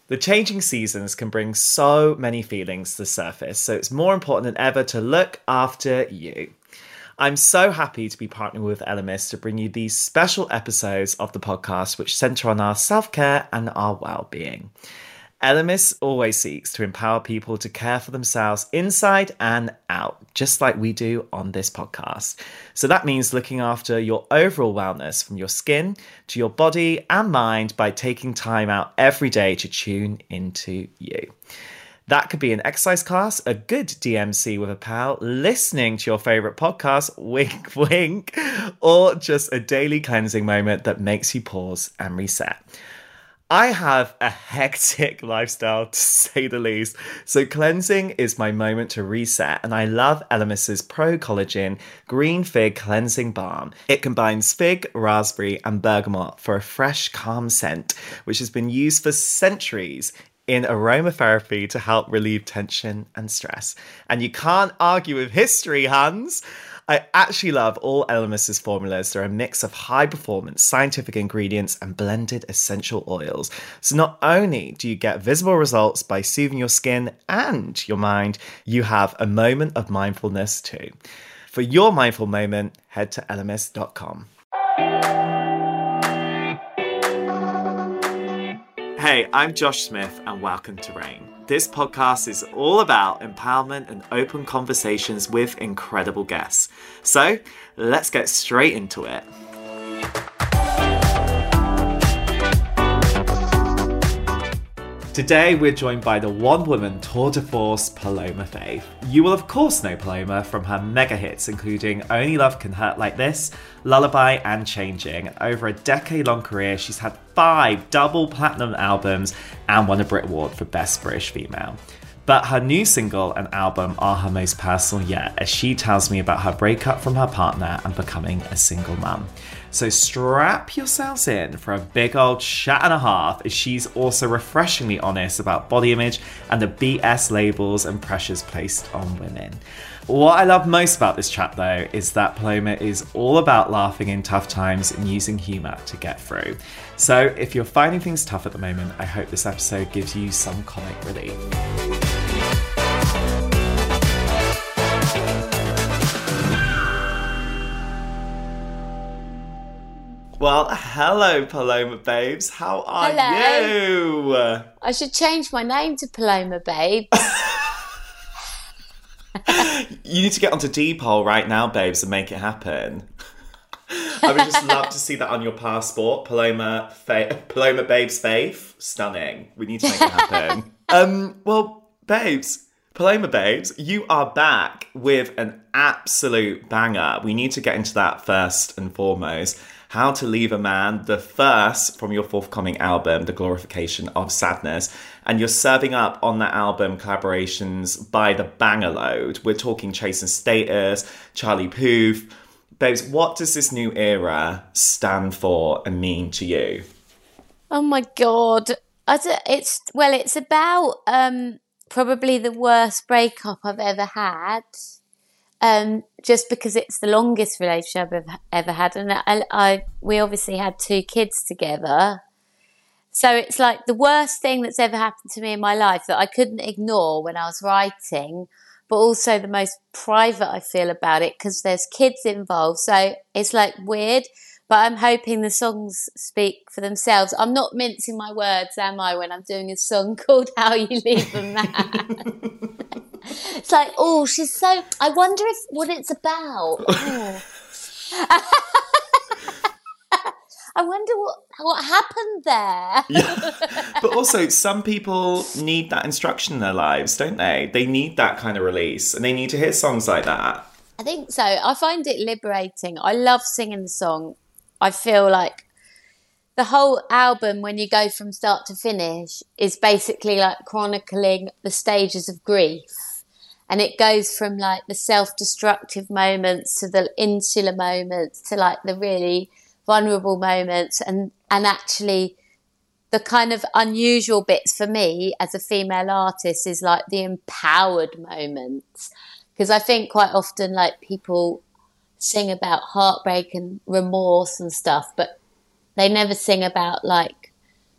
The changing seasons can bring so many feelings to the surface, so it's more important than ever to look after you. I'm so happy to be partnering with Elemis to bring you these special episodes of the podcast which centre on our self-care and our well-being. Elemis always seeks to empower people to care for themselves inside and out, just like we do on this podcast. So that means looking after your overall wellness from your skin to your body and mind by taking time out every day to tune into you. That could be an exercise class, a good DMC with a pal, listening to your favourite podcast, wink, wink, or just a daily cleansing moment that makes you pause and reset. I have a hectic lifestyle, to say the least, so cleansing is my moment to reset, and I love Elemis's Pro Collagen Green Fig Cleansing Balm. It combines fig, raspberry, and bergamot for a fresh, calm scent, which has been used for centuries in aromatherapy to help relieve tension and stress. And you can't argue with history, Hans. I actually love all Elemis's formulas. They're a mix of high-performance scientific ingredients and blended essential oils. So not only do you get visible results by soothing your skin and your mind, you have a moment of mindfulness too. For your mindful moment, head to elemis.com. Hey, I'm Josh Smith and welcome to Rain. This podcast is all about empowerment and open conversations with incredible guests. So let's get straight into it. Today, we're joined by the one-woman tour de force, Paloma Faith. You will of course know Paloma from her mega hits, including Only Love Can Hurt Like This, Lullaby, and Changing. Over a decade-long career, she's had 5 double platinum albums and won a Brit Award for Best British Female. But her new single and album are her most personal yet, as she tells me about her breakup from her partner and becoming a single mum. So strap yourselves in for a big old chat and a half, as she's also refreshingly honest about body image and the BS labels and pressures placed on women. What I love most about this chat though is that Paloma is all about laughing in tough times and using humour to get through. So if you're finding things tough at the moment, I hope this episode gives you some comic relief. Well, hello, Paloma Babes. How are you? I should change my name to Paloma Babes. You need to get onto Dpol right now, babes, and make it happen. I would just love to see that on your passport. Paloma Babes Faith. Stunning. We need to make it happen. Well, babes, Paloma Babes, you are back with an absolute banger. We need to get into that first and foremost. How to Leave a Man, the first from your forthcoming album, The Glorification of Sadness. And you're serving up on that album collaborations by the banger load. We're talking Chase and Status, Charlie Puth. Babes, what does this new era stand for and mean to you? Oh my God. It's about probably the worst breakup I've ever had. Just because it's the longest relationship I've ever had, and we obviously had 2 kids together, so it's like the worst thing that's ever happened to me in my life that I couldn't ignore when I was writing, but also the most private I feel about it because there's kids involved, so it's like weird, but I'm hoping the songs speak for themselves. I'm not mincing my words, am I, when I'm doing a song called How You Leave a Man? It's like, oh, she's so... I wonder what it's about. Oh. I wonder what happened there. Yeah. But also, some people need that instruction in their lives, don't they? They need that kind of release, and they need to hear songs like that. I think so. I find it liberating. I love singing the song. I feel like the whole album, when you go from start to finish, is basically like chronicling the stages of grief. And it goes from like the self-destructive moments to the insular moments to like the really vulnerable moments. And actually the kind of unusual bits for me as a female artist is like the empowered moments. Because I think quite often like people sing about heartbreak and remorse and stuff, but they never sing about like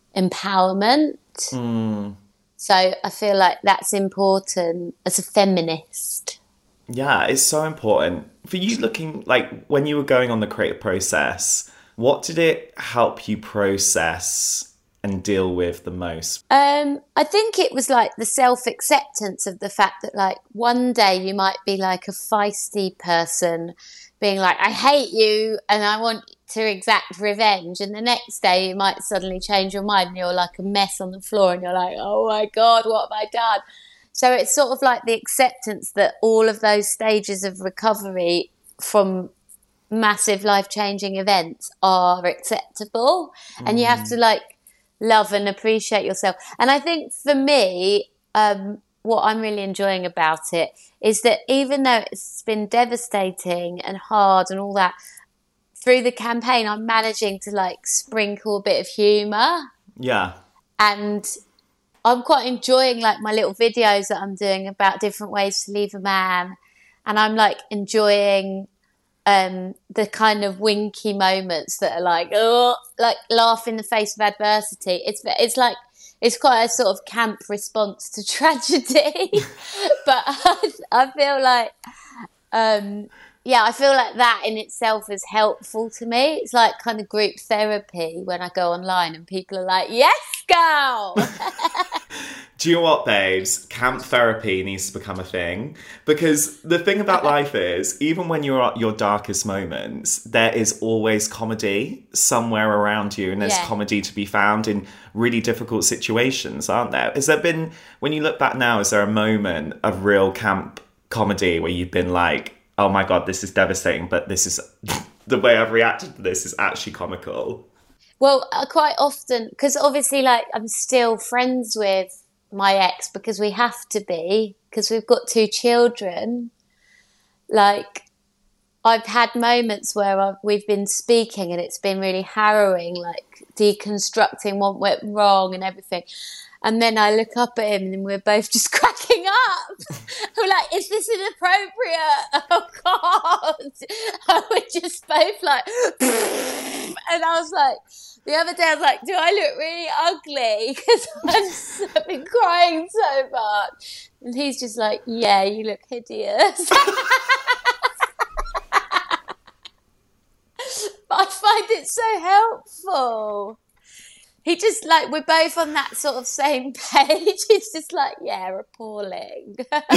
empowerment. So I feel like that's important as a feminist. Yeah, it's so important. For you looking, like, when you were going on the creative process, what did it help you process and deal with the most? I think it was like the self-acceptance of the fact that like one day you might be like a feisty person being like, I hate you and I want to exact revenge. And the next day you might suddenly change your mind and you're like a mess on the floor and you're like, oh my God, what have I done? So it's sort of like the acceptance that all of those stages of recovery from massive life-changing events are acceptable. And you have to like love and appreciate yourself. And I think for me, what I'm really enjoying about it is that even though it's been devastating and hard and all that, through the campaign, I'm managing to like sprinkle a bit of humour. Yeah. And I'm quite enjoying like my little videos that I'm doing about different ways to leave a man. And I'm like enjoying the kind of winky moments that are like, oh, like laugh in the face of adversity. It's like, it's quite a sort of camp response to tragedy. But I feel like, I feel like that in itself is helpful to me. It's like kind of group therapy when I go online and people are like, yes, girl. Do you know what, babes? Camp therapy needs to become a thing. Because the thing about life is, even when you're at your darkest moments, there is always comedy somewhere around you. And there's comedy to be found in really difficult situations, aren't there? Has there been, when you look back now, is there a moment of real camp comedy where you've been like, oh my God, this is devastating, but this is, the way I've reacted to this is actually comical? Well, quite often, because obviously, like, I'm still friends with my ex because we have to be, because we've got 2 children. Like, I've had moments where we've been speaking and it's been really harrowing, like deconstructing what went wrong and everything. And then I look up at him and we're both just cracking up. We're like, is this inappropriate? Oh, God. And we're just both like, and I was like, the other day I was like, do I look really ugly? Because I've been crying so much. And he's just like, yeah, you look hideous. But I find it so helpful. He just like, we're both on that sort of same page. It's just like, yeah, appalling.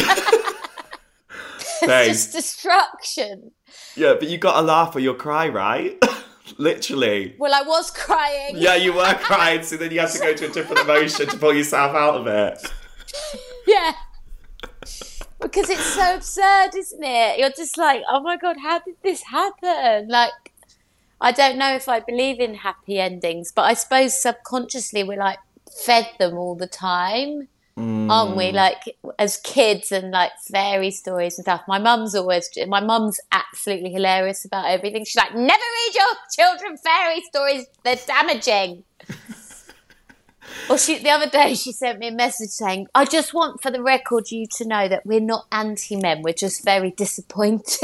It's just destruction. Yeah, but you got to laugh or you'll cry, right? Literally. Well, I was crying. Yeah, you were crying, so then you had to go to a different emotion to pull yourself out of it. Yeah. Because it's so absurd, isn't it? You're just like, oh my God, how did this happen? Like, I don't know if I believe in happy endings, but I suppose subconsciously we're like fed them all the time, aren't we? Like as kids and like fairy stories and stuff. My mum's absolutely hilarious about everything. She's like, never read your children fairy stories. They're damaging. Or the other day she sent me a message saying, I just want for the record you to know that we're not anti-men. We're just very disappointed.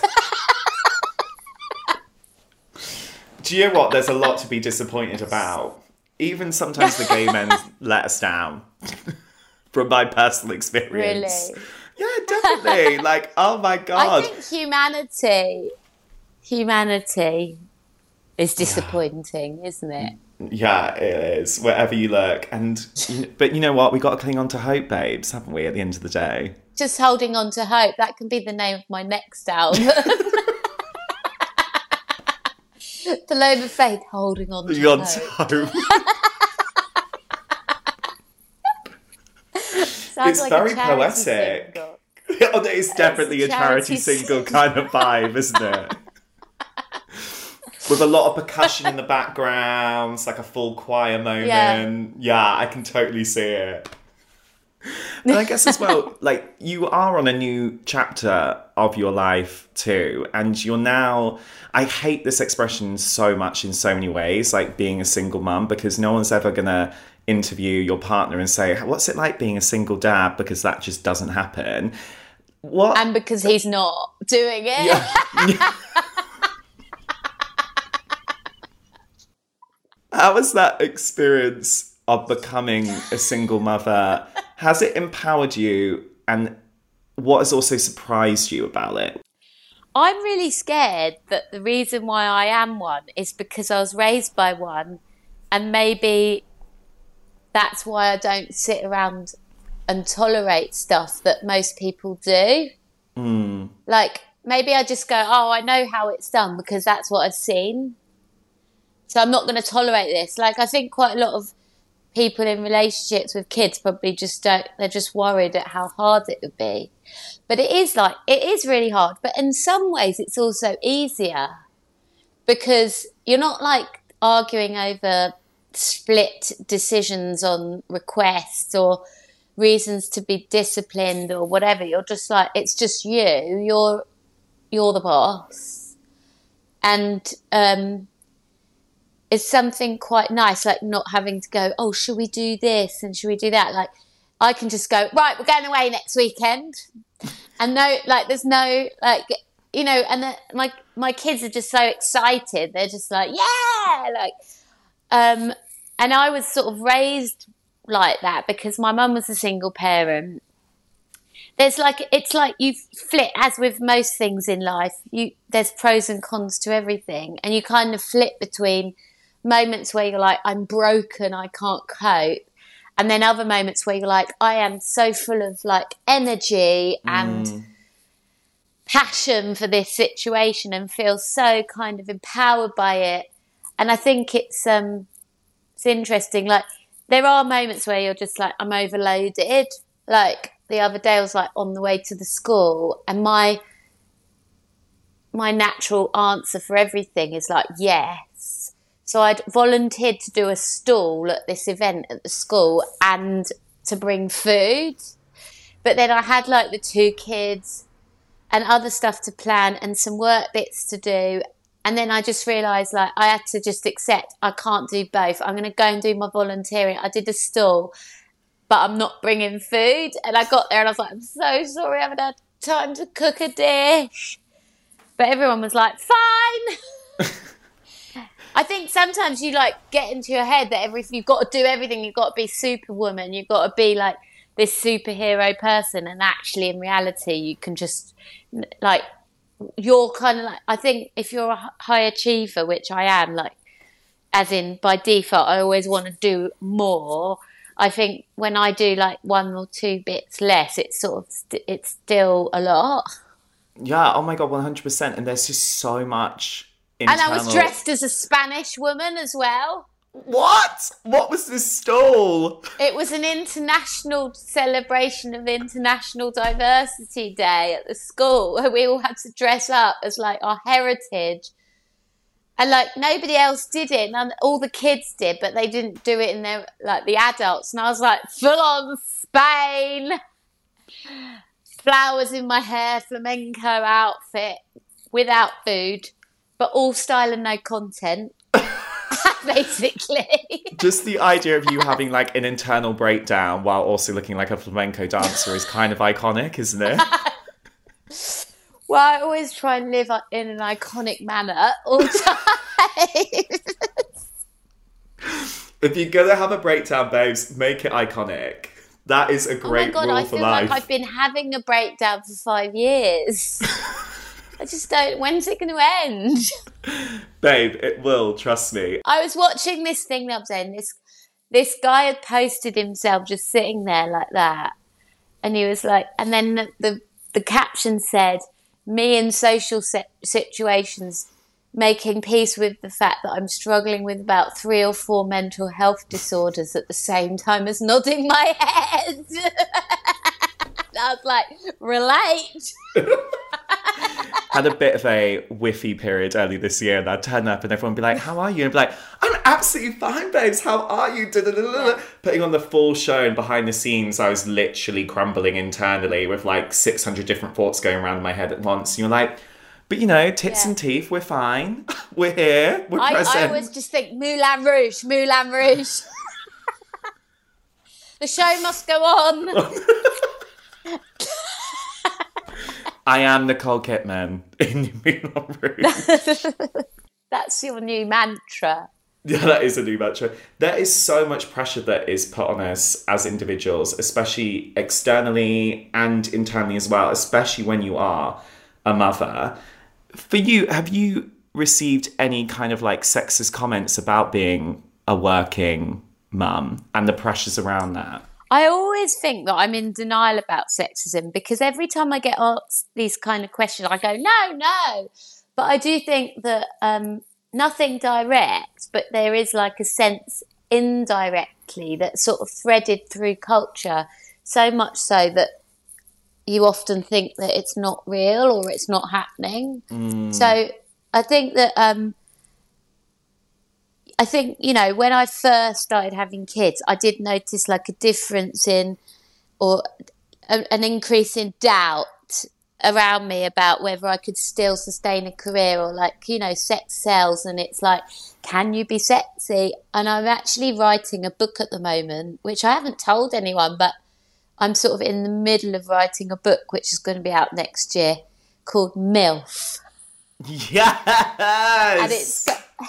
Do you know what? There's a lot to be disappointed about. Even sometimes the gay men let us down. From my personal experience. Really? Yeah, definitely. Like, oh my God. I think humanity is disappointing, isn't it? Yeah, it is. Wherever you look. But you know what? We got to cling on to hope, babes, haven't we, at the end of the day? Just holding on to hope. That can be the name of my next album. The Load of Faith, holding on to hope. It's like very poetic. It's definitely a charity single kind of vibe, isn't it? With a lot of percussion in the background, it's like a full choir moment. Yeah, I can totally see it. And I guess as well, like, you are on a new chapter of your life too, and you're now, I hate this expression so much in so many ways, like being a single mum, because no one's ever gonna interview your partner and say, what's it like being a single dad, because that just doesn't happen. What? And because he's not doing it. Yeah. How was that experience of becoming a single mother? Has it empowered you? And what has also surprised you about it? I'm really scared that the reason why I am one is because I was raised by one, and maybe that's why I don't sit around and tolerate stuff that most people do. Like, maybe I just go, oh, I know how it's done because that's what I've seen. So I'm not going to tolerate this. Like, I think quite a lot of people in relationships with kids probably just don't, they're just worried at how hard it would be. But it is really hard. But in some ways, it's also easier because you're not like arguing over split decisions on requests or reasons to be disciplined or whatever. You're just like, it's just you're the boss. And it's something quite nice, like not having to go, oh, should we do this and should we do that? Like, I can just go, right, we're going away next weekend. And no, like, there's no, like, you know, and my kids are just so excited. They're just like, yeah, like, and I was sort of raised like that because my mum was a single parent. It's like you flip, as with most things in life, there's pros and cons to everything. And you kind of flip between moments where you're like, I'm broken, I can't cope. And then other moments where you're like, I am so full of like energy and passion for this situation and feel so kind of empowered by it. And I think it's interesting. Like, there are moments where you're just like, I'm overloaded. Like, the other day I was like on the way to the school, and my natural answer for everything is like, yes. So I'd volunteered to do a stall at this event at the school and to bring food. But then I had like the 2 kids and other stuff to plan and some work bits to do. And then I just realised, like, I had to just accept I can't do both. I'm going to go and do my volunteering. I did a stall, but I'm not bringing food. And I got there and I was like, I'm so sorry, I haven't had time to cook a dish. But everyone was like, fine. I think sometimes you like get into your head that you've got to do everything. You've got to be Superwoman. You've got to be like this superhero person. And actually, in reality, you can just like, you're kind of like, I think if you're a high achiever, which I am, like, as in by default, I always want to do more. I think when I do like 1 or 2 bits less, it's sort of, it's still a lot. Yeah, oh my God, 100%. And there's just so much internal... And I was dressed as a Spanish woman as well. What? What was this stall? It was an international celebration of International Diversity Day at the school. We all had to dress up as like our heritage. And like nobody else did it. And all the kids did, but they didn't do it in their, like, the adults. And I was like, full on Spain. Flowers in my hair, flamenco outfit, without food, but all style and no content. Basically. Just the idea of you having like an internal breakdown while also looking like a flamenco dancer is kind of iconic, isn't it? Well, I always try and live in an iconic manner all the time. If you're going to have a breakdown, babes, make it iconic. That is a great rule for life. Oh my God, I feel like I've been having a breakdown for 5 years. I just don't... When's it going to end? Babe, it will, trust me. I was watching this thing the other day, and this guy had posted himself just sitting there like that. And he was like... And then the caption said, me in social situations making peace with the fact that I'm struggling with about 3 or 4 mental health disorders at the same time as nodding my head. I was like, relate. Had a bit of a whiffy period early this year, and I'd turn up and everyone would be like, how are you? And I'd be like, I'm absolutely fine, babes. How are you? Yeah. Putting on the full show, and behind the scenes, I was literally crumbling internally with like 600 different thoughts going around in my head at once. And you're like, but you know, tits and teeth, we're fine. We're here. We're present. I always just think Moulin Rouge, Moulin Rouge. The show must go on. I am Nicole Kidman in Moulin Rouge. That's your new mantra. Yeah, that is a new mantra. There is so much pressure that is put on us as individuals, especially externally and internally as well, especially when you are a mother. For you, have you received any kind of like sexist comments about being a working mum and the pressures around that? I always think that I'm in denial about sexism because every time I get asked these kind of questions, I go, no, no. But I do think that nothing direct, but there is like a sense indirectly that's sort of threaded through culture, so much so that you often think that it's not real or it's not happening. So I think that you know, when I first started having kids, I did notice like a difference in or an increase in doubt around me about whether I could still sustain a career, or like, you know, sex sells and it's like, can you be sexy? And I'm actually writing a book at the moment, which I haven't told anyone, but I'm sort of in the middle of writing a book which is going to be out next year called MILF. And Yes!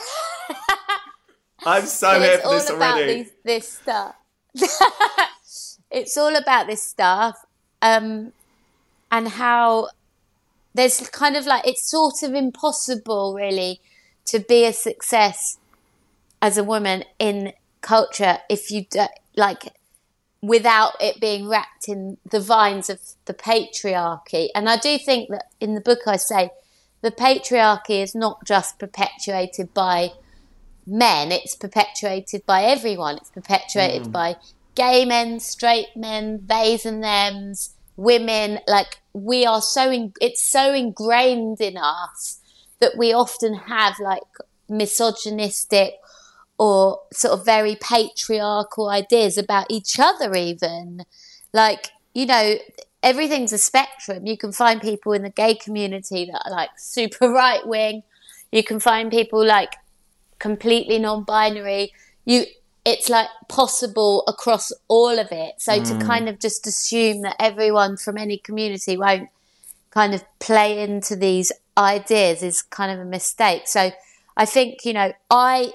I'm so here for this already. This stuff. It's all about this stuff, and how there's kind of like, it's sort of impossible really to be a success as a woman in culture if you do, like, without it being wrapped in the vines of the patriarchy. And I do think that in the book I say the patriarchy is not just perpetuated by men, it's perpetuated by everyone. It's perpetuated by gay men, straight men, theys and thems, women. Like, we are it's so ingrained in us that we often have like misogynistic or sort of very patriarchal ideas about each other even. Like, you know, everything's a spectrum. You can find people in the gay community that are like super right wing. You can find people like completely non-binary. It's like possible across all of it. So to kind of just assume that everyone from any community won't kind of play into these ideas is kind of a mistake. So I think, you know, I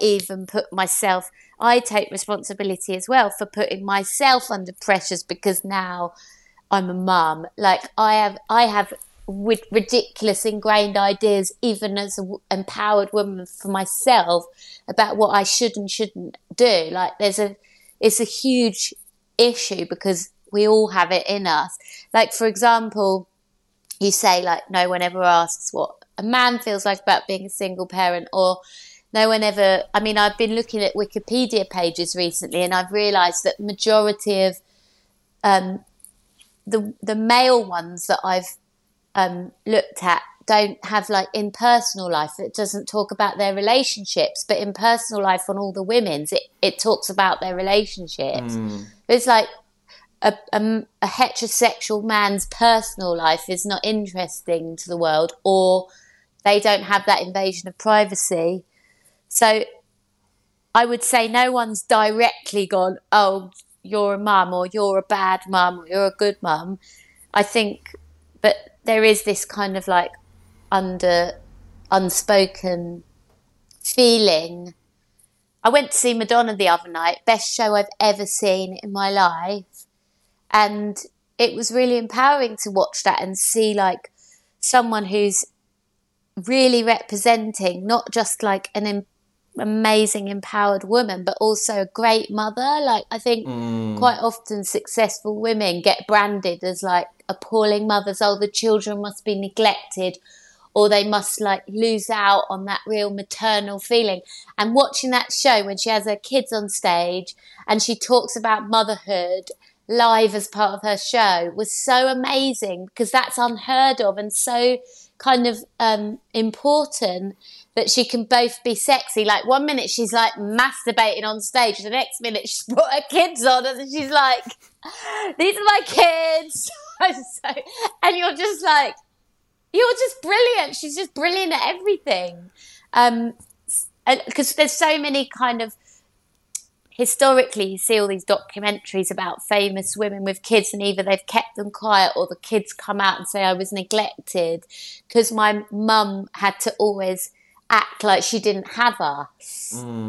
take responsibility as well for putting myself under pressures because now I'm a mum. Like, I have with ridiculous ingrained ideas, even as an empowered woman, for myself about what I should and shouldn't do. Like, it's a huge issue because we all have it in us. Like, for example, you say like, no one ever asks what a man feels like about being a single parent, or no one ever, I mean, I've been looking at Wikipedia pages recently and I've realised that majority of the male ones that I've looked at don't have like in personal life, it doesn't talk about their relationships, but in personal life on all the women's it talks about their relationships. It's like a heterosexual man's personal life is not interesting to the world, or they don't have that invasion of privacy. So I would say no one's directly gone, oh, you're a mum, or you're a bad mum, or you're a good mum. I think, but there is this kind of like unspoken feeling. I went to see Madonna the other night, best show I've ever seen in my life. And it was really empowering to watch that and see like someone who's really representing not just like an amazing empowered woman, but also a great mother. Like, I think quite often successful women get branded as like appalling mothers. Oh, the children must be neglected, or they must like lose out on that real maternal feeling. And watching that show when she has her kids on stage and she talks about motherhood live as part of her show was so amazing, because that's unheard of and so kind of important, that she can both be sexy. Like, one minute she's like masturbating on stage, the next minute she's brought her kids on and she's like, these are my kids. And you're just like, you're just brilliant. She's just brilliant at everything. Because there's so many kind of, historically, you see all these documentaries about famous women with kids, and either they've kept them quiet or the kids come out and say, I was neglected because my mum had to always act like she didn't have us.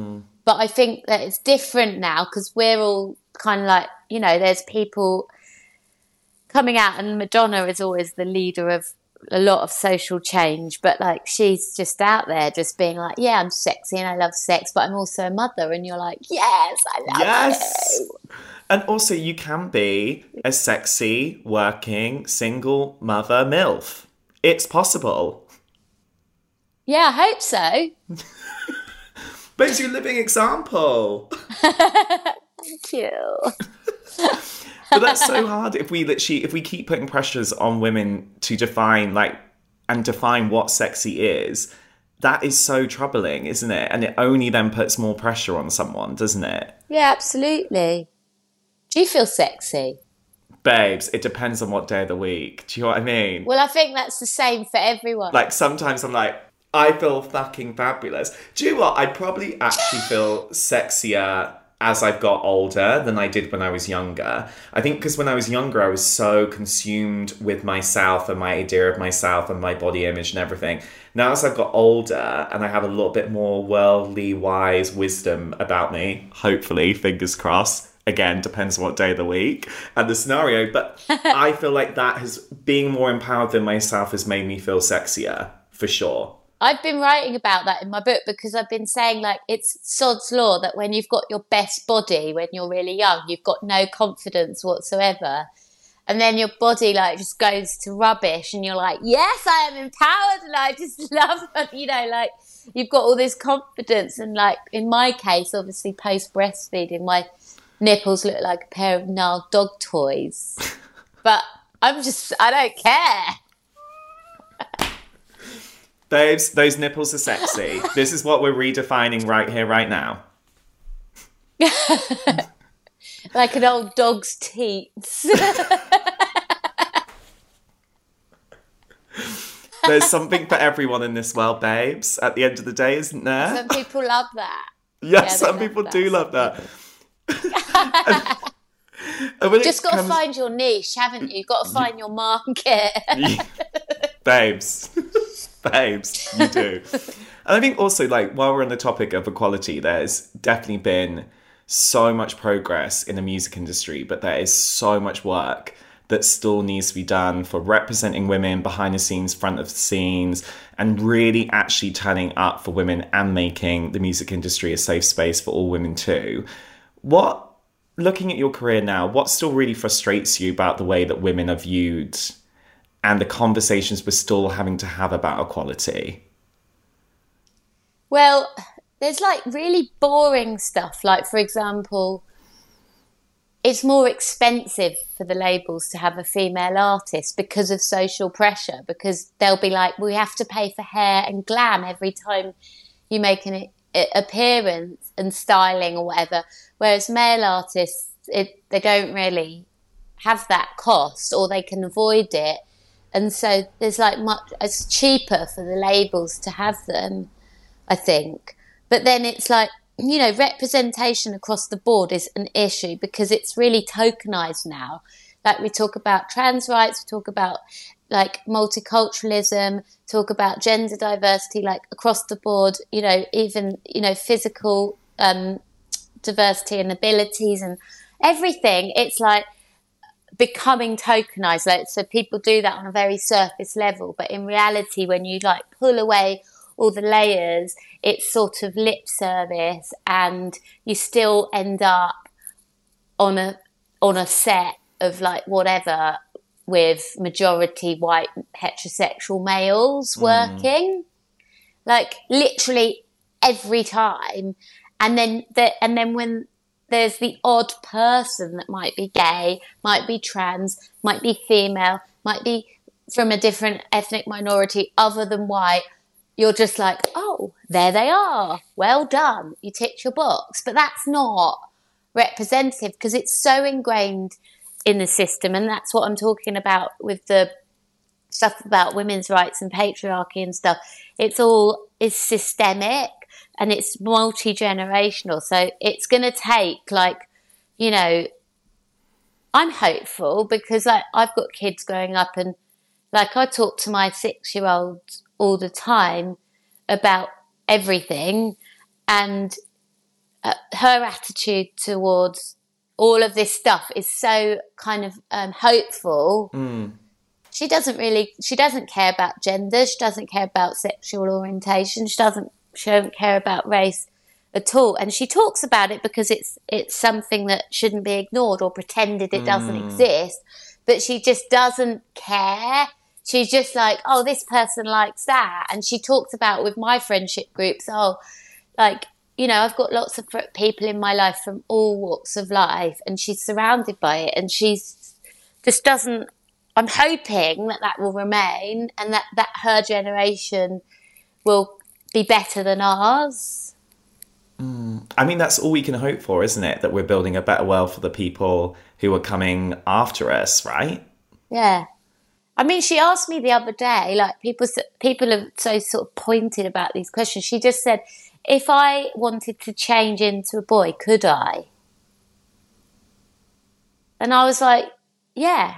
But I think that it's different now because we're all kind of like, there's people coming out, and Madonna is always the leader of a lot of social change, but like she's just out there just being like, yeah, I'm sexy and I love sex, but I'm also a mother, and you're like, yes, I love you. And also you can be a sexy, working, single mother MILF. It's possible. Yeah, I hope so. But it's your living example. Thank you. But that's so hard if we keep putting pressures on women to define what sexy is. That is so troubling, isn't it? And it only then puts more pressure on someone, doesn't it? Yeah, absolutely. Do you feel sexy? Babes, it depends on what day of the week. Do you know what I mean? Well, I think that's the same for everyone. Like, sometimes I'm like, I feel fucking fabulous. Do you know what? I probably actually feel sexier as I've got older than I did when I was younger. I think because when I was younger, I was so consumed with myself and my idea of myself and my body image and everything. Now, as I've got older and I have a little bit more worldly wise wisdom about me, hopefully, fingers crossed, again, depends on what day of the week and the scenario, but I feel like being more empowered than myself has made me feel sexier, for sure. I've been writing about that in my book because I've been saying, like, it's sod's law that when you've got your best body when you're really young, you've got no confidence whatsoever. And then your body, like, just goes to rubbish and you're like, yes, I am empowered and I just love it. Like, you've got all this confidence. And, like, in my case, obviously, post-breastfeeding, my nipples look like a pair of gnarled dog toys. But I don't care. Babes, those nipples are sexy. This is what we're redefining right here, right now. Like an old dog's teats. There's something for everyone in this world, babes, at the end of the day, isn't there? Some people love that. Yes, some people do love that. You've just got to find your niche, haven't you? You've got to find your market. Babes, you do. And I think also, like, while we're on the topic of equality, there's definitely been so much progress in the music industry, but there is so much work that still needs to be done for representing women behind the scenes, front of the scenes, and really actually turning up for women and making the music industry a safe space for all women too. Looking at your career now, what still really frustrates you about the way that women are viewed and the conversations we're still having to have about equality? Well, there's like really boring stuff. Like, for example, it's more expensive for the labels to have a female artist because of social pressure, because they'll be like, we have to pay for hair and glam every time you make an appearance and styling or whatever. Whereas male artists, they don't really have that cost, or they can avoid it. And so there's it's cheaper for the labels to have them, I think. But then it's like, representation across the board is an issue because it's really tokenized now. Like, we talk about trans rights, we talk about like multiculturalism, talk about gender diversity, like across the board, even, physical diversity and abilities and everything. It's like becoming tokenized. Like, so people do that on a very surface level, but in reality, when you like pull away all the layers, it's sort of lip service, and you still end up on a set of like whatever with majority white heterosexual males working, like literally every time. And then when there's the odd person that might be gay, might be trans, might be female, might be from a different ethnic minority other than white, you're just like, oh, there they are. Well done. You ticked your box. But that's not representative because it's so ingrained in the system. And that's what I'm talking about with the stuff about women's rights and patriarchy and stuff. It's systemic and it's multi-generational. So it's going to take I'm hopeful because I've got kids growing up, and like I talk to my 6-year-old all the time about everything, and her attitude towards all of this stuff is so kind of hopeful. She doesn't care about gender. She doesn't care about sexual orientation. She doesn't care about race at all. And she talks about it because it's something that shouldn't be ignored or pretended it doesn't exist. But she just doesn't care. She's just like, oh, this person likes that. And she talks about with my friendship groups, I've got lots of people in my life from all walks of life, and she's surrounded by it, and she's just doesn't. I'm hoping that will remain, and that her generation will be better than ours. I mean, that's all we can hope for, isn't it? That we're building a better world for the people who are coming after us, right? Yeah. I mean, she asked me the other day, like people are so sort of pointed about these questions. She just said, if I wanted to change into a boy, could I? And I was like, yeah,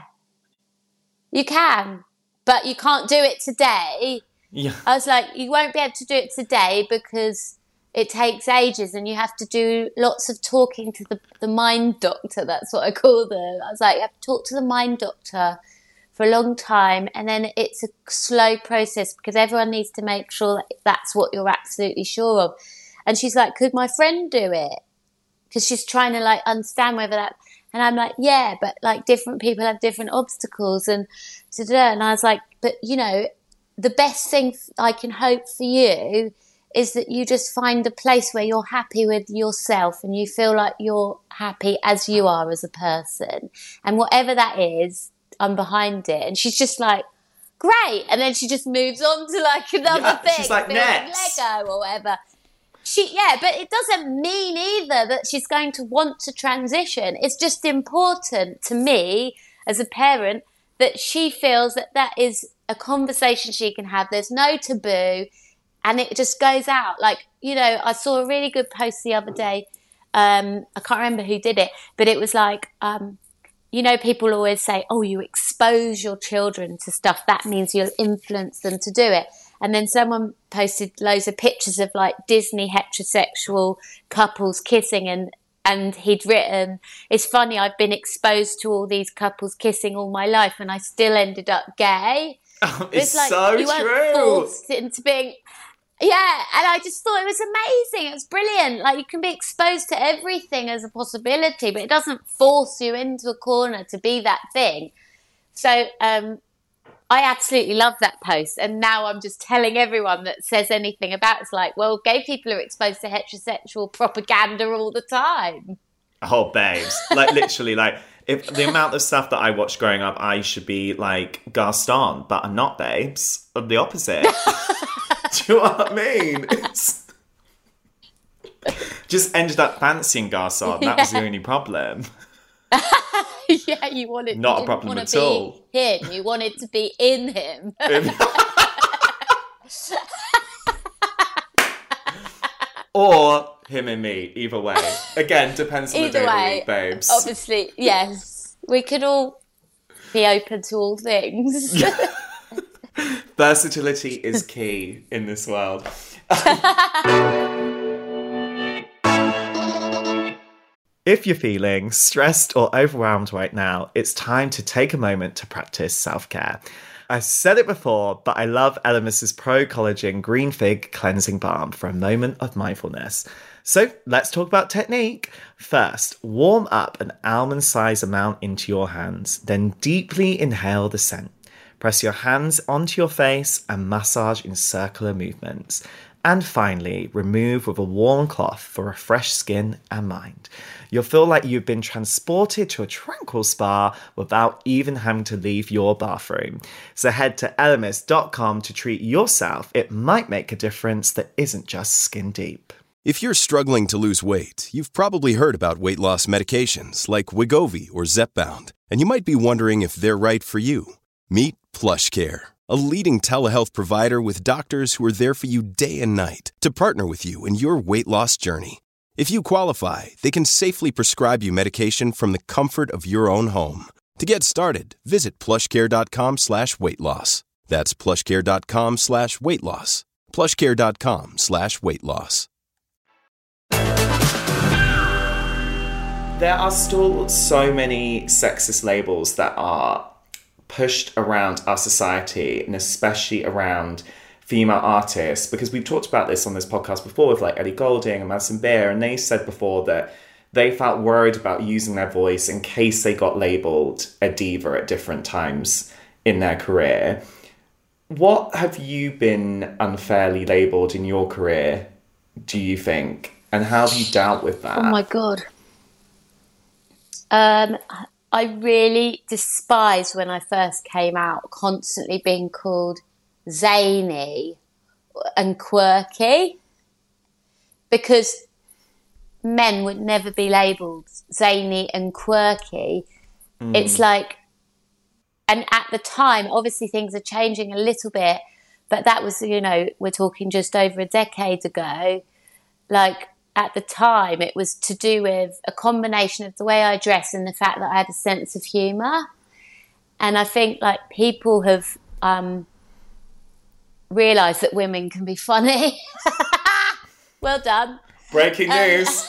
you can, but you can't do it today. Yeah. I was like, you won't be able to do it today because it takes ages and you have to do lots of talking to the mind doctor. That's what I call them. I was like, you have to talk to the mind doctor for a long time, and then it's a slow process because everyone needs to make sure that that's what you're absolutely sure of. And she's like, could my friend do it? Because she's trying to like understand whether that, and I'm like, yeah, but like different people have different obstacles and I was like, but you know, the best thing I can hope for you is that you just find a place where you're happy with yourself and you feel like you're happy as you are as a person, and whatever that is, I'm behind it. And she's just like, great. And then she just moves on to like another thing. She's like, next. Lego or whatever. But it doesn't mean either that she's going to want to transition. It's just important to me as a parent that she feels that is a conversation she can have. There's no taboo, and it just goes out. Like, you know, I saw a really good post the other day. I can't remember who did it, but it was like, you know, people always say, oh, you expose your children to stuff. That means you'll influence them to do it. And then someone posted loads of pictures of like Disney heterosexual couples kissing, and he'd written, it's funny, I've been exposed to all these couples kissing all my life and I still ended up gay. Oh, it's like, so you weren't forced into being... Yeah, and I just thought it was amazing. It was brilliant. Like, you can be exposed to everything as a possibility, but it doesn't force you into a corner to be that thing. So I absolutely love that post. And now I'm just telling everyone that says anything about it. It's like, well, gay people are exposed to heterosexual propaganda all the time. Oh, babes. Like, literally, like, if the amount of stuff that I watched growing up, I should be like Gaston, but I'm not, babes. I'm the opposite. Do you know what I mean? It's... Just ended up fancying Gaston. That was the only problem. Yeah, you wanted not you a problem didn't at all. Him, you wanted to be in him. Or him and me. Either way. Again, depends on the day of the week, babes. Obviously, yes, we could all be open to all things. Versatility is key in this world. If you're feeling stressed or overwhelmed right now, it's time to take a moment to practice self-care. I said it before, but I love Elemis' Pro Collagen Green Fig Cleansing Balm for a moment of mindfulness. So let's talk about technique. First, warm up an almond-sized amount into your hands, then deeply inhale the scent. Press your hands onto your face and massage in circular movements. And finally, remove with a warm cloth for a fresh skin and mind. You'll feel like you've been transported to a tranquil spa without even having to leave your bathroom. So head to elemis.com to treat yourself. It might make a difference that isn't just skin deep. If you're struggling to lose weight, you've probably heard about weight loss medications like Wegovy or Zepbound, and you might be wondering if they're right for you. Meet PlushCare, a leading telehealth provider with doctors who are there for you day and night to partner with you in your weight loss journey. If you qualify, they can safely prescribe you medication from the comfort of your own home. To get started, visit plushcare.com/weight-loss. That's plushcare.com/weight-loss. plushcare.com/weight-loss. There are still so many sexist labels that are pushed around our society, and especially around female artists, because we've talked about this on this podcast before with like Ellie Goulding and Madison Beer, and they said before that they felt worried about using their voice in case they got labelled a diva at different times in their career. What have you been unfairly labelled in your career, do you think? And how have you dealt with that? Oh my God. I really despised when I first came out constantly being called zany and quirky, because men would never be labelled zany and quirky. It's like, and at the time, obviously things are changing a little bit, but that was, you know, we're talking just over a decade ago. Like, at the time, it was to do with a combination of the way I dress and the fact that I had a sense of humour. And I think, like, people have realised that women can be funny. Well done. Breaking news.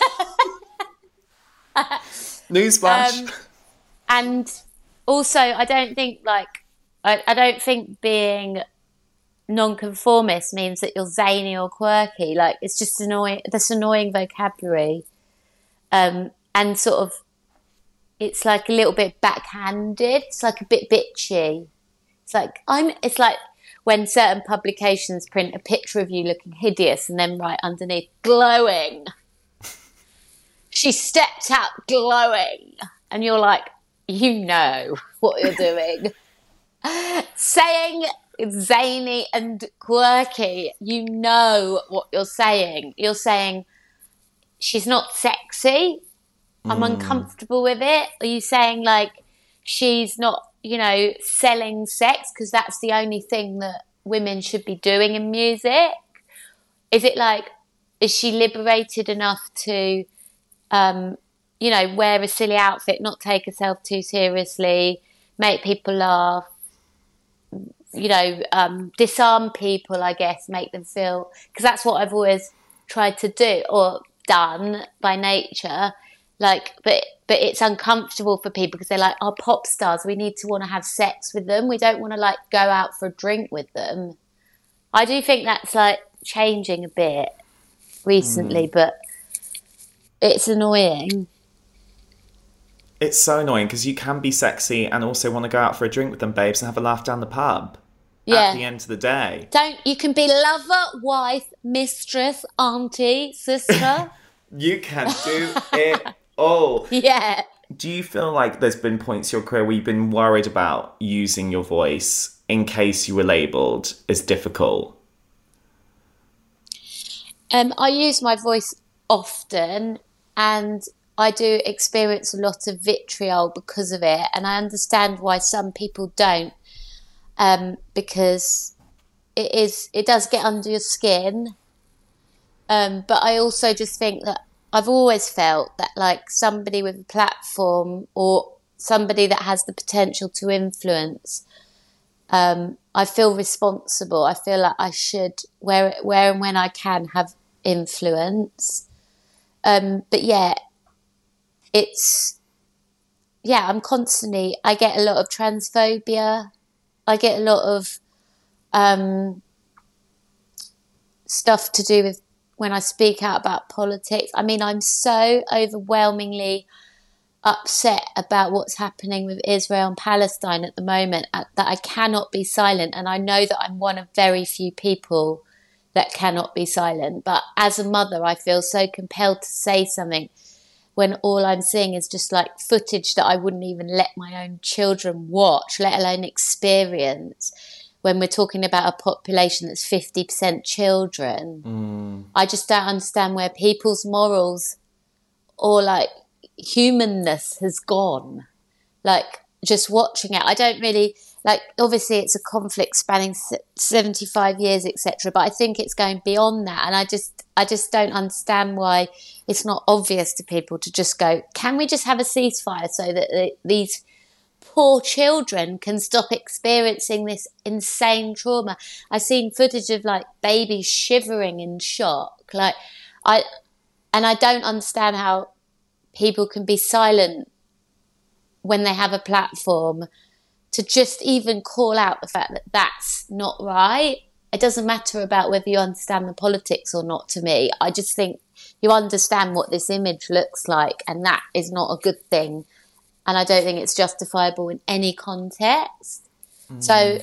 Newsflash. And also, I don't think, like, I don't think being non-conformist means that you're zany or quirky. Like, it's just annoying, this annoying vocabulary, and sort of, it's like a little bit backhanded. It's like a bit bitchy. It's like when certain publications print a picture of you looking hideous and then write underneath, glowing. She stepped out glowing, and you're like, you know what you're doing. Saying zany and quirky, you know what you're saying. You're saying she's not sexy, I'm uncomfortable with it. Are you saying, like, she's not, you know, selling sex because that's the only thing that women should be doing in music? Is it like, is she liberated enough to you know, wear a silly outfit, not take herself too seriously, make people laugh, you know, disarm people, I guess, make them feel, because that's what I've always tried to do, or done by nature, like, but it's uncomfortable for people because they're like, oh, pop stars, we need to want to have sex with them, we don't want to, like, go out for a drink with them. I do think that's, like, changing a bit recently, but it's annoying. It's so annoying because you can be sexy and also want to go out for a drink with them, babes, and have a laugh down the pub. Yeah. At the end of the day. You can be lover, wife, mistress, auntie, sister. You can do it all. Yeah. Do you feel like there's been points in your career where you've been worried about using your voice in case you were labelled as difficult? I use my voice often, and I do experience a lot of vitriol because of it, and I understand why some people don't, because it does get under your skin. But I also just think that I've always felt that, like, somebody with a platform or somebody that has the potential to influence, I feel responsible. I feel like I should, where and when I can, have influence. But yeah, I'm constantly, I get a lot of transphobia. I get a lot of stuff to do with when I speak out about politics. I mean, I'm so overwhelmingly upset about what's happening with Israel and Palestine at the moment that I cannot be silent. And I know that I'm one of very few people that cannot be silent. But as a mother, I feel so compelled to say something when all I'm seeing is just, like, footage that I wouldn't even let my own children watch, let alone experience, when we're talking about a population that's 50% children. I just don't understand where people's morals or, like, humanness has gone. Like, just watching it, I don't really, like, obviously it's a conflict spanning 75 years, etc., but I think it's going beyond that, and I just don't understand why it's not obvious to people to just go, can we just have a ceasefire so that these poor children can stop experiencing this insane trauma? I've seen footage of, like, babies shivering in shock. Like, I don't understand how people can be silent when they have a platform to just even call out the fact that that's not right. It doesn't matter about whether you understand the politics or not to me. I just think you understand what this image looks like, and that is not a good thing. And I don't think it's justifiable in any context. So,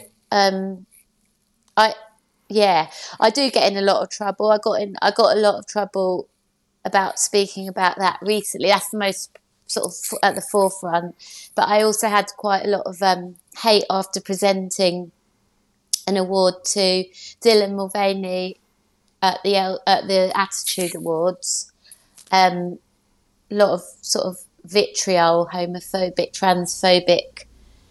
I do get in a lot of trouble. I got a lot of trouble about speaking about that recently. That's the most sort of at the forefront. But I also had quite a lot of hate after presenting an award to Dylan Mulvaney at the Attitude Awards. A lot of sort of vitriol, homophobic, transphobic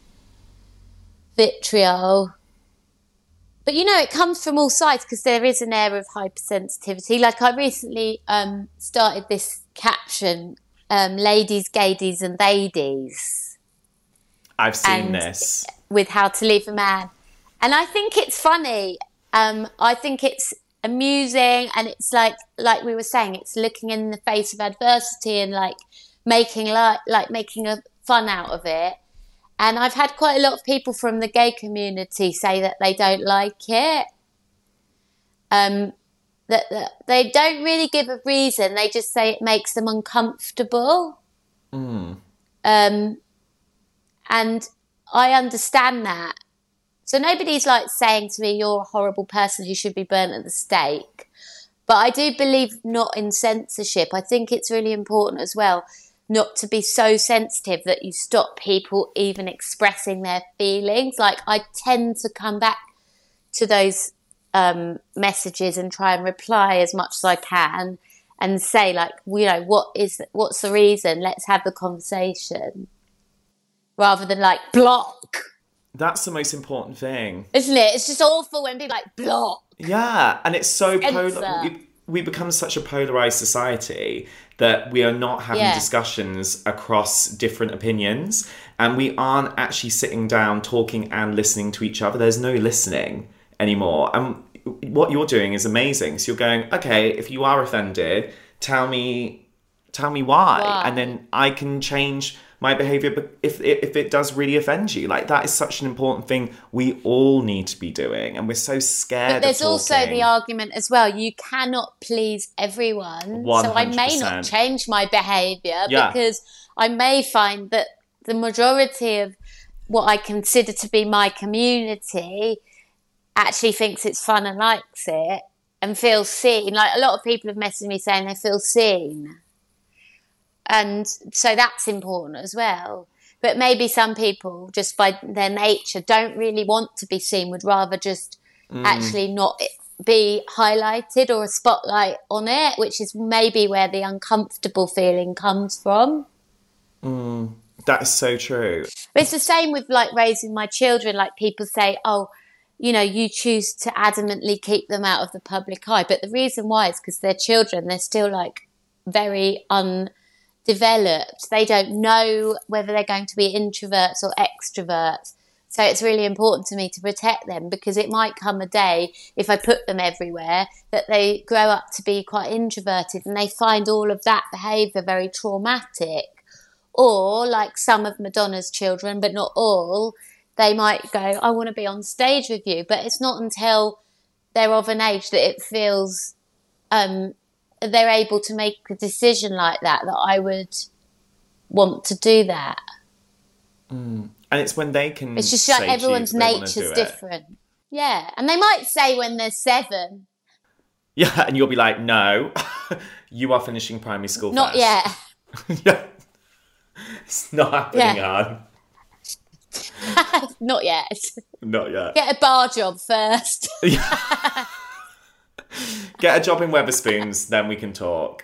vitriol. But, you know, it comes from all sides because there is an air of hypersensitivity. Like, I recently started this caption, ladies, gaydies and theydies. I've seen this. With How to Leave a Man. And I think it's funny. I think it's amusing, and it's like we were saying, it's looking in the face of adversity and making a fun out of it. And I've had quite a lot of people from the gay community say that they don't like it. That they don't really give a reason. They just say it makes them uncomfortable. And I understand that. So nobody's saying to me, you're a horrible person who should be burnt at the stake. But I do believe not in censorship. I think it's really important as well not to be so sensitive that you stop people even expressing their feelings. I tend to come back to those messages and try and reply as much as I can and say, what's the reason? Let's have the conversation. Rather than block. That's the most important thing. Isn't it? It's just awful when people block. Yeah, and it's so polar. We become such a polarised society that we are not having discussions across different opinions, and we aren't actually sitting down, talking and listening to each other. There's no listening anymore. And what you're doing is amazing. So you're going, okay, if you are offended, tell me why. And then I can change my behaviour, but if it does really offend you. That is such an important thing we all need to be doing, and we're so scared. But there's also the argument as well, you cannot please everyone. 100%. So I may not change my behaviour because I may find that the majority of what I consider to be my community actually thinks it's fun and likes it and feels seen. A lot of people have messaged me saying they feel seen. And so that's important as well. But maybe some people, just by their nature, don't really want to be seen, would rather just actually not be highlighted or a spotlight on it, which is maybe where the uncomfortable feeling comes from. That is so true. But it's the same with raising my children. People say, oh, you choose to adamantly keep them out of the public eye. But the reason why is because they're children. They're still very undeveloped. They don't know whether they're going to be introverts or extroverts. So it's really important to me to protect them, because it might come a day, if I put them everywhere, that they grow up to be quite introverted and they find all of that behaviour very traumatic. Or some of Madonna's children, but not all, they might go, I want to be on stage with you. But it's not until they're of an age that it feels they're able to make a decision like that I would want to do that. And it's when they can. It's just everyone's nature's different. Yeah, and they might say when they're 7. Yeah, and you'll be like, no, you are finishing primary school not first. Yet. Yeah, it's not happening, hon. Not yet. Not yet. Get a bar job first. Yeah. Get a job in Wetherspoons, then we can talk.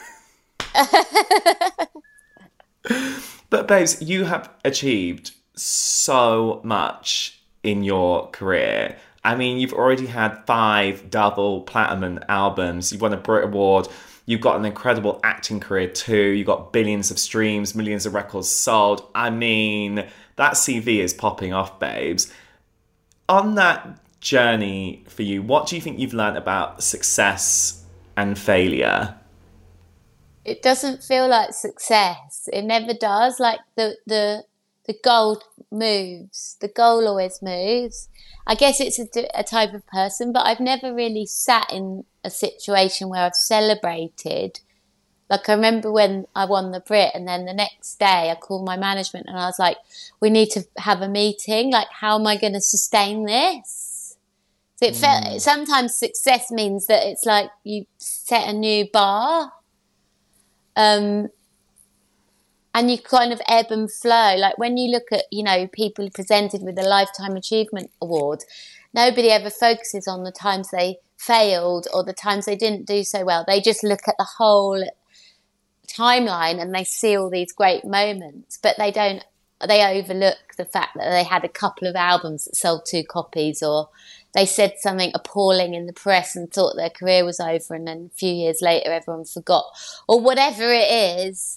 But babes, you have achieved so much in your career. I mean, you've already had 5 double platinum albums. You've won a Brit Award. You've got an incredible acting career too. You've got billions of streams, millions of records sold. I mean, that CV is popping off, babes. On that journey for you, what do you think you've learned about success and failure? it doesn't feel like success. It never does. Like the goal moves. The goal always moves. I guess it's a type of person, but I've never really sat in a situation where I've celebrated. Like, I remember when I won the Brit, and then the next day I called my management and I was like, we need to have a meeting. Like, how am I going to sustain this? So it felt, sometimes success means that it's like you set a new bar, and you kind of ebb and flow. Like, when you look at, you know, people presented with a Lifetime Achievement Award, nobody ever focuses on the times they failed or the times they didn't do so well. They just look at the whole timeline and they see all these great moments, but they overlook the fact that they had a couple of albums that sold 2 copies, or they said something appalling in the press and thought their career was over, and then a few years later everyone forgot, or whatever it is.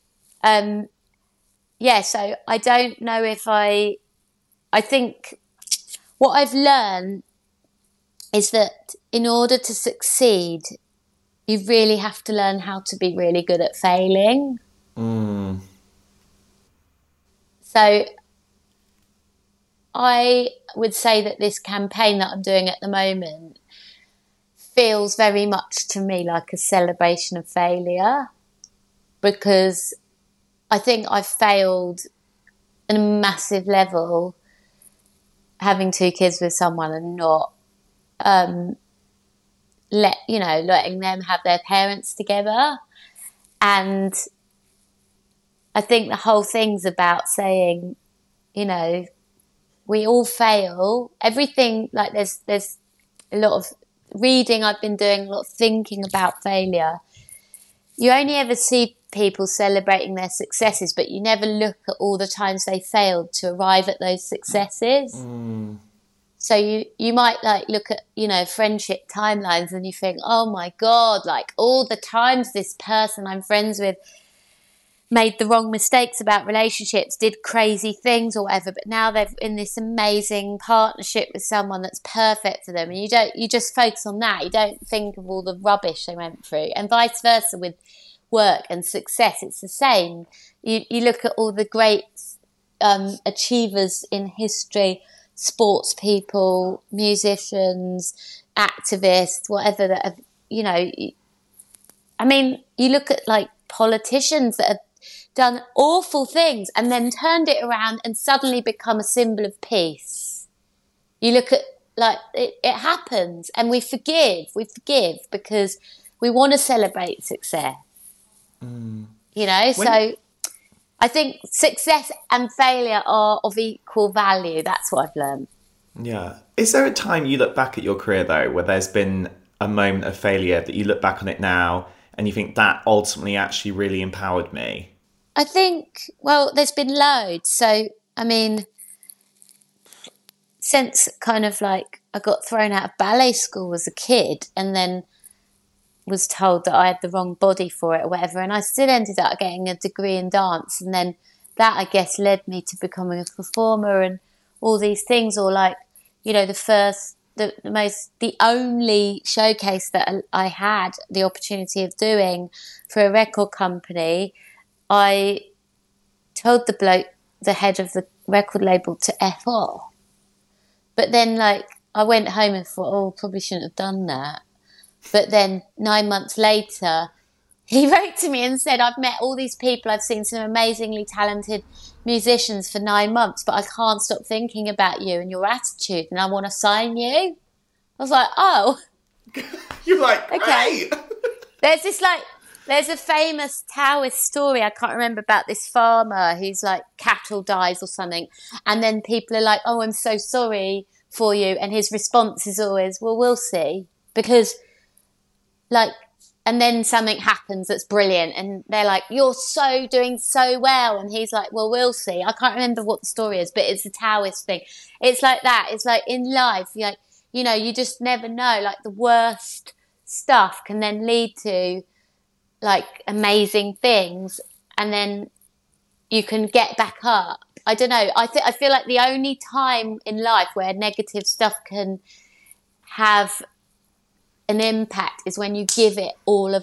So I don't know if I think what I've learned is that in order to succeed, you really have to learn how to be really good at failing. So I would say that this campaign that I'm doing at the moment feels very much to me like a celebration of failure, because I think I've failed on a massive level, having 2 kids with someone and not letting them have their parents together. And I think the whole thing's about saying, you know, we all fail. Everything, like, there's a lot of reading I've been doing, a lot of thinking about failure. You only ever see people celebrating their successes, but you never look at all the times they failed to arrive at those successes. So you might like look at, you know, friendship timelines and you think, oh my God, like all the times this person I'm friends with made the wrong mistakes about relationships, did crazy things or whatever, but now they're in this amazing partnership with someone that's perfect for them. And you just focus on that. You don't think of all the rubbish they went through, and vice versa with work and success. It's the same. You look at all the great achievers in history, sports people, musicians, activists, whatever, that have, you know, I mean, you look at like politicians that have done awful things and then turned it around and suddenly become a symbol of peace. You look at, like, it happens, and we forgive because we want to celebrate success. You know, so I think success and failure are of equal value. That's what I've learned. Yeah. Is there a time you look back at your career, though, where there's been a moment of failure that you look back on it now and you think that ultimately actually really empowered me? I think, well, there's been loads. So, I mean, since kind of like I got thrown out of ballet school as a kid and then was told that I had the wrong body for it or whatever, and I still ended up getting a degree in dance, and then that, I guess, led me to becoming a performer and all these things. Or like, you know, the only showcase that I had the opportunity of doing for a record company, I told the bloke, the head of the record label, to F off. But then, like, I went home and thought, oh, probably shouldn't have done that. But then 9 months later, he wrote to me and said, I've met all these people, I've seen some amazingly talented musicians for 9 months, but I can't stop thinking about you and your attitude, and I want to sign you. I was like, oh. You're like, okay. There's a famous Taoist story, I can't remember, about this farmer whose like cattle dies or something. And then people are like, oh, I'm so sorry for you. And his response is always, well, we'll see. Because like, and then something happens that's brilliant. And they're like, you're doing so well. And he's like, well, we'll see. I can't remember what the story is, but it's a Taoist thing. It's like that. It's like in life, like, you know, you just never know. Like the worst stuff can then lead to like amazing things, and then you can get back up. I don't know. I feel like the only time in life where negative stuff can have an impact is when you give it all of its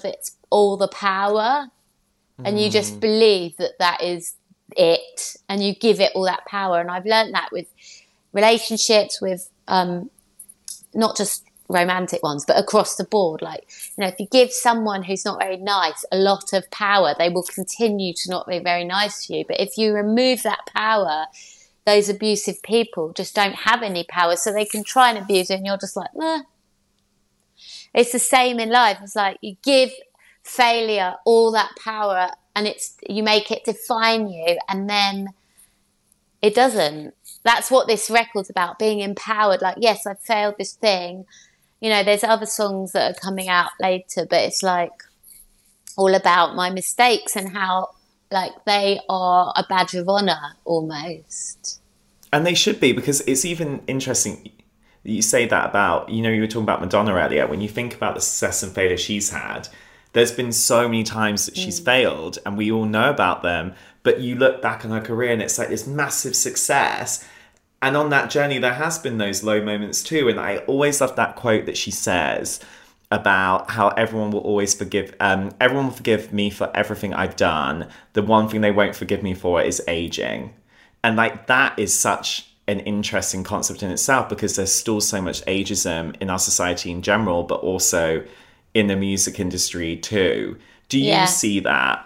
all the power, and you just believe that that is it, and you give it all that power. And I've learned that with relationships, with not just romantic ones, but across the board. Like, you know, if you give someone who's not very nice a lot of power, they will continue to not be very nice to you. But if you remove that power, those abusive people just don't have any power, so they can try and abuse you, and you're just like, eh. It's the same in life. It's like you give failure all that power, and you make it define you, and then it doesn't. That's what this record's about, being empowered. Like, yes, I failed this thing. You know, there's other songs that are coming out later, but it's like all about my mistakes and how, like, they are a badge of honour almost. And they should be, because it's even interesting that you say that about, you know, you were talking about Madonna earlier. When you think about the success and failure she's had, there's been so many times that she's failed, and we all know about them, but you look back on her career and it's like this massive success. And on that journey, there has been those low moments too. And I always love that quote that she says about how everyone will forgive me for everything I've done. The one thing they won't forgive me for is aging. And like, that is such an interesting concept in itself, because there's still so much ageism in our society in general, but also in the music industry too. Do you see that?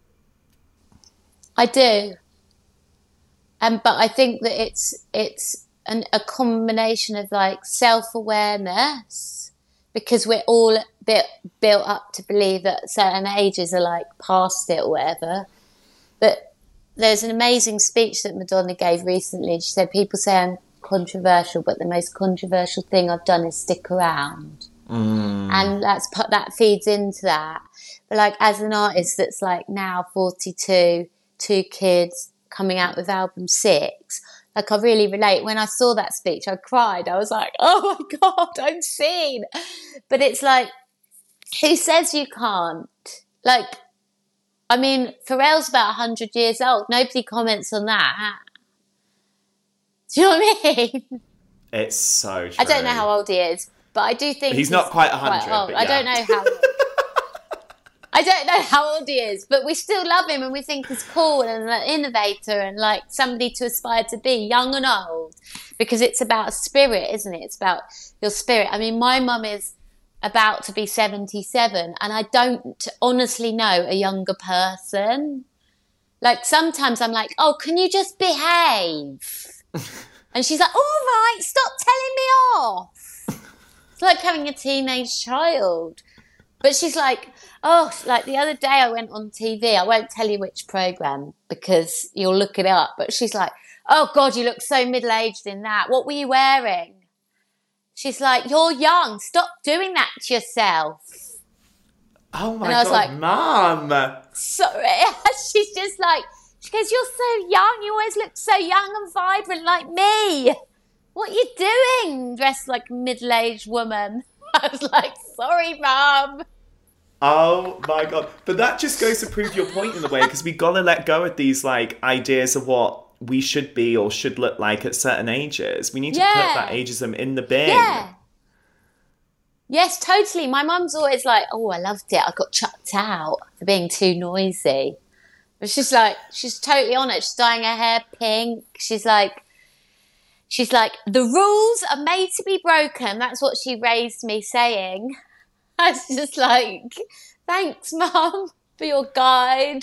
I do. But I think that it's a combination of like self-awareness, because we're all a bit built up to believe that certain ages are like past it or whatever. But there's an amazing speech that Madonna gave recently. She said, people say I'm controversial, but the most controversial thing I've done is stick around. And that feeds into that. But like, as an artist that's like now 42, 2 kids, coming out with album 6, like, I really relate. When I saw that speech, I cried. I was like, oh my God, I'm seen. But it's like, who says you can't? Like, I mean, Pharrell's about 100 years old. Nobody comments on that. Do you know what I mean? It's so true. I don't know how old he is, but I do think he's not quite 100. But yeah. I don't know how. I don't know how old he is, but we still love him, and we think he's cool and an innovator and like somebody to aspire to be, young and old, because it's about spirit, isn't it? It's about your spirit. I mean, my mum is about to be 77, and I don't honestly know a younger person. Like, sometimes I'm like, oh, can you just behave? And she's like, all right, stop telling me off. It's like having a teenage child. But she's like, oh, like the other day I went on TV. I won't tell you which programme because you'll look it up. But she's like, oh, God, you look so middle-aged in that. What were you wearing? She's like, you're young. Stop doing that to yourself. Oh, my God, like, Mum. Sorry. She's just like, she goes, you're so young. You always look so young and vibrant like me. What are you doing? Dressed like a middle-aged woman. I was like, sorry, Mum. Oh my God. But that just goes to prove your point in a way, because we got to let go of these like ideas of what we should be or should look like at certain ages. We need to put that ageism in the bin. Yeah. Yes, totally. My mum's always like, oh, I loved it. I got chucked out for being too noisy. But she's like, she's totally on it. She's dyeing her hair pink. She's like, the rules are made to be broken. That's what she raised me saying. I was just like, thanks, Mum, for your guide.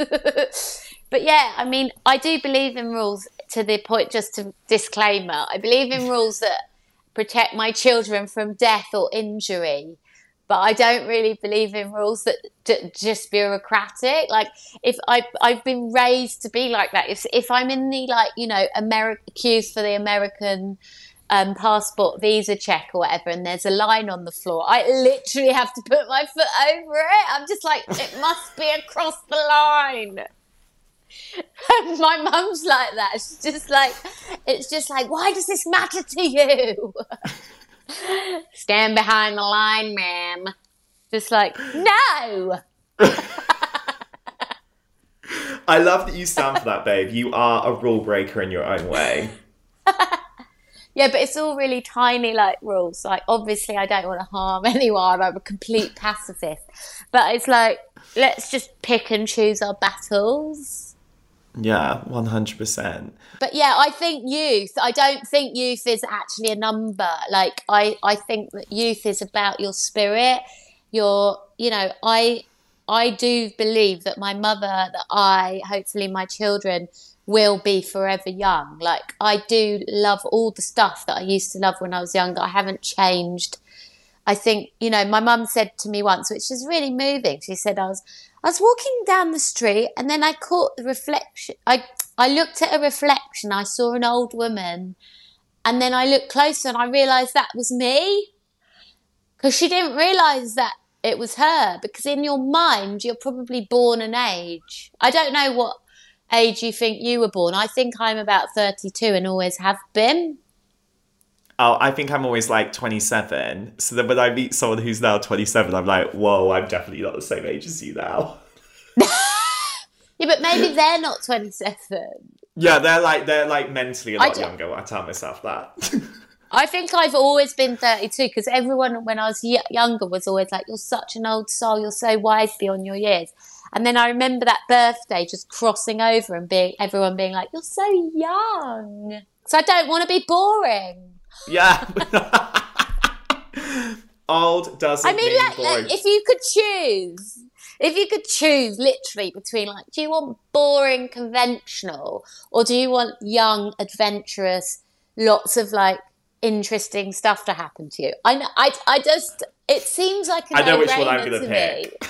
But yeah, I mean, I do believe in rules to the point, just to disclaimer, I believe in rules that protect my children from death or injury. But I don't really believe in rules that just bureaucratic. Like, if I've been raised to be like that. If I'm in the, like, you know, queues for the American passport visa check or whatever, and there's a line on the floor, I literally have to put my foot over it. I'm just like, it must be across the line. And my mum's like that. She's just like, it's just like, why does this matter to you? Stand behind the line, ma'am. Just like, no. I love that you stand for that, babe. You are a rule breaker in your own way. Yeah, but it's all really tiny, like, rules. Like, obviously, I don't want to harm anyone. I'm a complete pacifist. But it's like, let's just pick and choose our battles. Yeah, 100%. But yeah, I think youth. I don't think youth is actually a number. Like, I think that youth is about your spirit. I do believe that my mother, hopefully my children, will be forever young. Like, I do love all the stuff that I used to love when I was younger. I haven't changed. I think, my mum said to me once, which is really moving. She said, I was walking down the street and then I caught the reflection. I looked at a reflection. I saw an old woman, and then I looked closer and I realised that was me. Because she didn't realise that it was her. Because in your mind, you're probably born an age. I don't know what age you think you were born. I think I'm about 32 and always have been. Oh, I think I'm always like 27. So then when I meet someone who's now 27, I'm like, whoa, I'm definitely not the same age as you now. Yeah, but maybe they're not 27. Yeah, they're like mentally a lot younger when I tell myself that. I think I've always been 32 because everyone when I was younger was always like, you're such an old soul, you're so wise beyond your years. And then I remember that birthday just crossing over and everyone being like, you're so young. So I don't want to be boring. Yeah. Old doesn't mean boring. If you could choose literally between, like, do you want boring, conventional, or do you want young, adventurous, lots of, like, interesting stuff to happen to you? It seems like a I know which one I'm going to pick.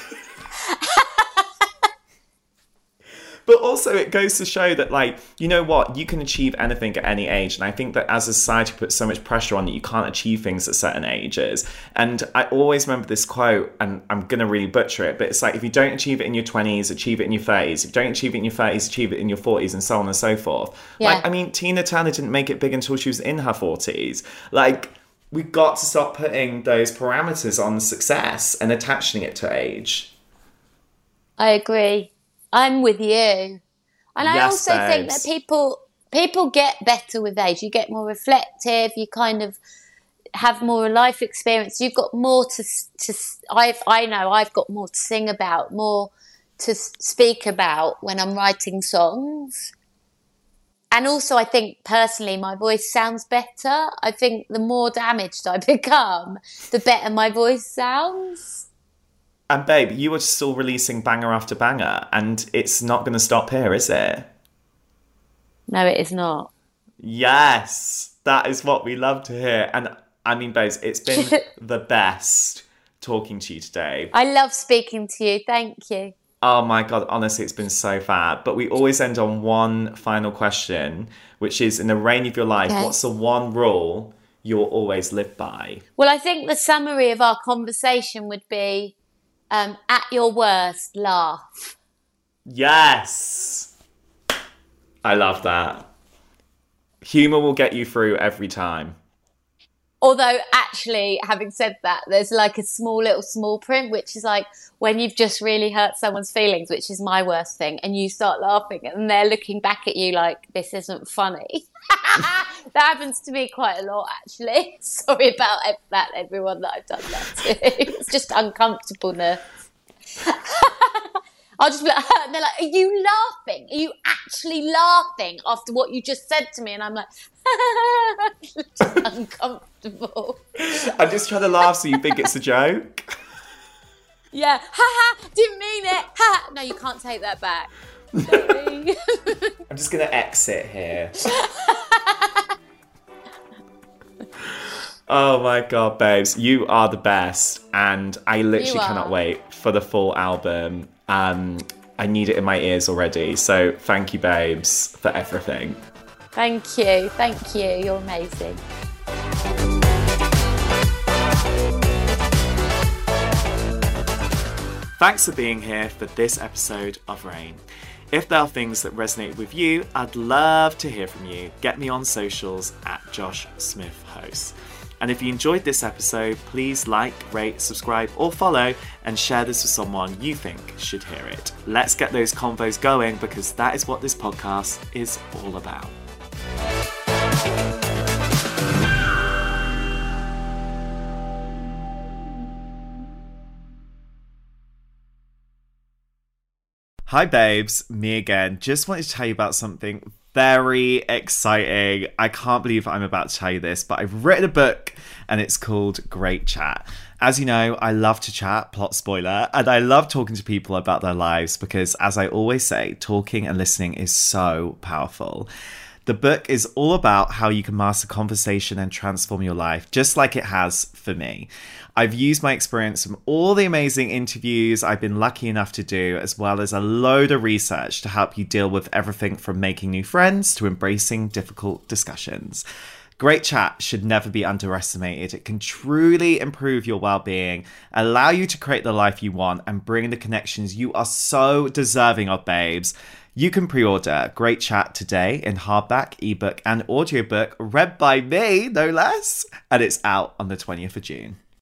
But also it goes to show that, like, you know what? You can achieve anything at any age. And I think that as a society puts so much pressure on that you can't achieve things at certain ages. And I always remember this quote, and I'm going to really butcher it, but it's like, if you don't achieve it in your 20s, achieve it in your 30s. If you don't achieve it in your 30s, achieve it in your 40s, and so on and so forth. Yeah. Like, I mean, Tina Turner didn't make it big until she was in her 40s. Like, we've got to stop putting those parameters on success and attaching it to age. I agree. I'm with you. And I also think that people get better with age. You get more reflective. You kind of have more life experience. You've got more I know I've got more to sing about, more to speak about when I'm writing songs. And also I think personally my voice sounds better. I think the more damaged I become, the better my voice sounds. And babe, you are still releasing banger after banger, and it's not going to stop here, is it? No, it is not. Yes, that is what we love to hear. And I mean, babes, it's been the best talking to you today. I love speaking to you. Thank you. Oh my God, honestly, it's been so fab. But we always end on one final question, which is, in the reign of your life, what's the one rule you'll always live by? Well, I think the summary of our conversation would be, at your worst, laugh. Yes. I love that. Humour will get you through every time. Although, actually, having said that, there's like a small print, which is like when you've just really hurt someone's feelings, which is my worst thing, and you start laughing and they're looking back at you like, this isn't funny. That happens to me quite a lot, actually. Sorry about that, everyone that I've done that to. It's just uncomfortableness. I'll just be like, and they're like, are you laughing? Are you actually laughing after what you just said to me? And I'm like, just uncomfortable. I'm just trying to laugh so you think it's a joke. Yeah, ha, didn't mean it, ha. No, you can't take that back. Sorry. I'm just going to exit here. Oh my God, babes, you are the best. And I literally cannot wait for the full album. I need it in my ears already. So thank you, babes, for everything. Thank you. Thank you. You're amazing. Thanks for being here for this episode of Rain. If there are things that resonate with you, I'd love to hear from you. Get me on socials at Josh Smith Host. And if you enjoyed this episode, please like, rate, subscribe, or follow, and share this with someone you think should hear it. Let's get those convos going, because that is what this podcast is all about. Hi, babes. Me again. Just wanted to tell you about something very exciting. I can't believe I'm about to tell you this, but I've written a book and it's called Great Chat. As you know, I love to chat, plot spoiler, and I love talking to people about their lives because, as I always say, talking and listening is so powerful. The book is all about how you can master conversation and transform your life, just like it has for me. I've used my experience from all the amazing interviews I've been lucky enough to do, as well as a load of research to help you deal with everything from making new friends to embracing difficult discussions. Great Chat should never be underestimated. It can truly improve your well-being, allow you to create the life you want, and bring the connections you are so deserving of, babes. You can pre-order Great Chat today in hardback, ebook, and audiobook, read by me, no less, and it's out on the 20th of June.